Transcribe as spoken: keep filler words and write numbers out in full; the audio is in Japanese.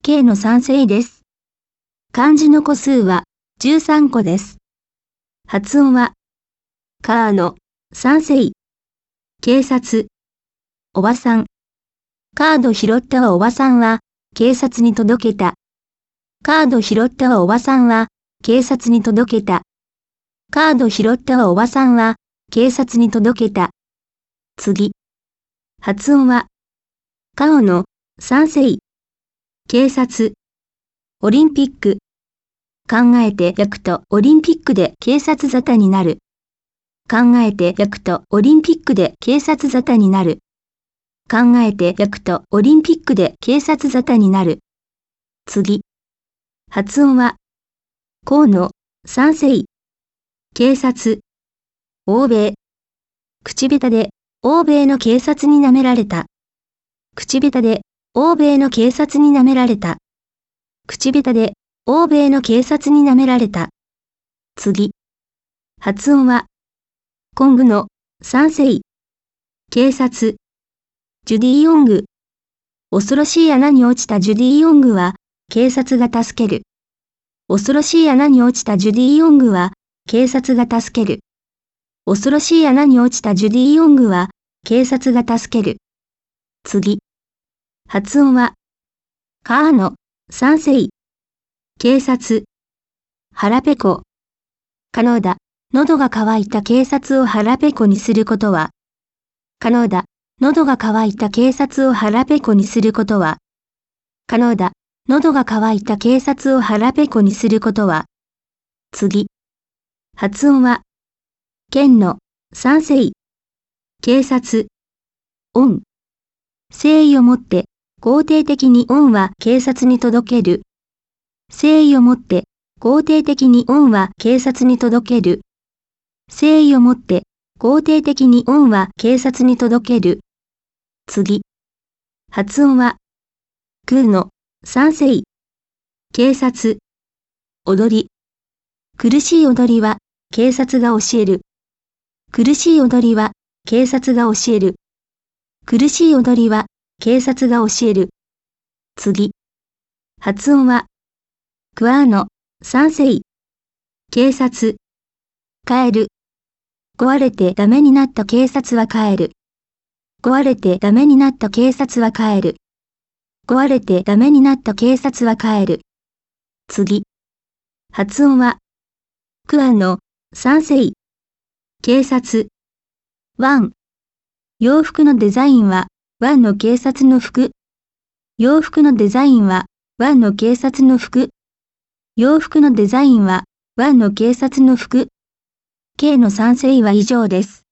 K のさん世です。漢字の個数はじゅうさんこです。発音は、カーのさん世。警察、おばさん。カード拾ったはおばさんは、警察に届けた。カード拾ったはおばさんは、警察に届けた。カード拾ったはおばさんは、警察に届けた。次。発音は、顔のさん世。警察、オリンピック。考えて焼くとオリンピックで警察沙汰になる。考えて焼くとオリンピックで警察沙汰になる。考えて焼くとオリンピックで警察沙汰になる。次。発音は、こうのさん世。警察、欧米。口下手で欧米の警察に舐められた。口下手で欧米の警察に舐められた。口下手で欧米の警察に舐められた。次。発音は、コングのさん世。警察、ジュディ・ヨング。恐ろしい穴に落ちたジュディ・ヨングは、警察が助ける。恐ろしい穴に落ちたジュディ・ヨングは、警察が助ける。恐ろしい穴に落ちたジュディ・ヨングは、警察が助ける。次。発音は、カーのさん世。警察、腹ペコ。可能だ。喉が渇いた警察を腹ペコにすることは。可能だ。喉が渇いた警察を腹ペコにすることは。可能だ。喉が渇いた警察を腹ペコにすることは。次。発音は、剣のさん世。警察、恩。誠意をもって、肯定的に恩は警察に届ける。誠意をもって、肯定的に恩は警察に届ける。誠意をもって、肯定的に恩は警察に届ける。次。発音は、空のさん世。警察、踊り。苦しい踊りは、警察が教える。苦しい踊りは、警察が教える。苦しい踊りは、警察が教える。次。発音は、クワーのさん世。警察、帰る。壊れてダメになった警察は帰る。壊れてダメになった警察は帰る。壊れてダメになった警察は帰る。次。発音は、クワのさん世。警察、ワン。洋服のデザインは、ワンの警察の服。洋服のデザインは、ワンの警察の服。洋服のデザインは、ワンの警察の服。K のさん世は以上です。